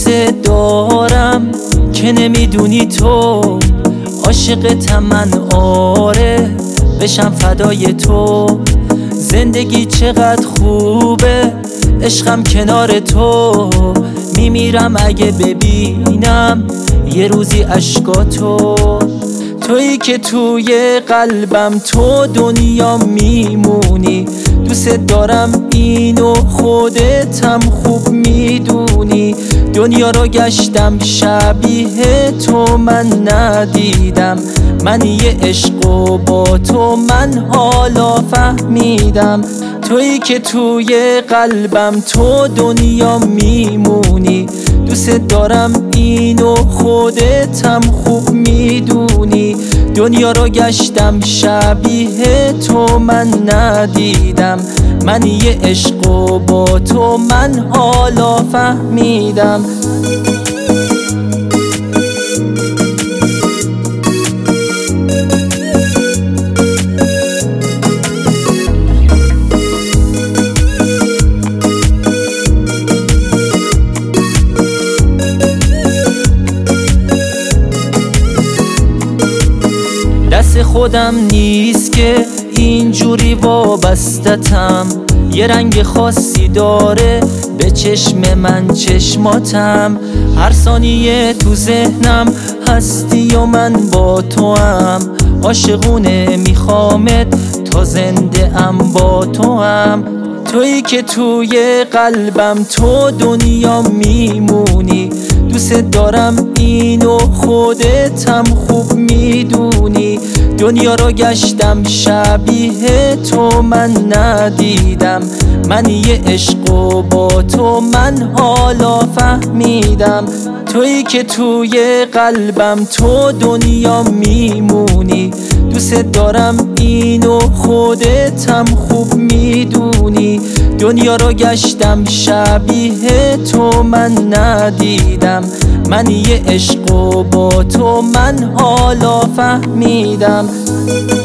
دوست دارم که نمیدونی تو عاشقتم من، آره بشم فدای تو. زندگی چقدر خوبه، عشقم کنار تو. میمیرم اگه ببینم یه روزی اشکاتو. تویی که توی قلبم تو دنیا میمونی. دوست دارم اینو خودتم خوب میدونی. دنیا رو گشتم شبیه تو من ندیدم. من یه عشق و با تو من حالا فهمیدم. تویی که توی قلبم تو دنیا میمونی. دوست دارم اینو خودتم خوب میدونی. دنیا رو گشتم شبیه تو من ندیدم. من یه عشق و با تو من حالا فهمیدم. دست خودم نیست که اینجوری وابستتم. یه رنگ خاصی داره به چشم من چشماتم. هر ثانیه تو ذهنم هستی و من با تو هم. عاشقونه میخوامت تا زنده ام با تو هم. تویی که توی قلبم تو دنیا میمونی. دوست دارم اینو خودتم خوب میدونی. دنیا رو گشتم شبیه تو من ندیدم. من یه عشق و با تو من حالا فهمیدم. تویی که توی قلبم تو دنیا میمونی. دوست دارم اینو خودتم خوب میدونی. دنیا رو گشتم شبیه تو من ندیدم. من یه عشق و با تو من حالا فهمیدم.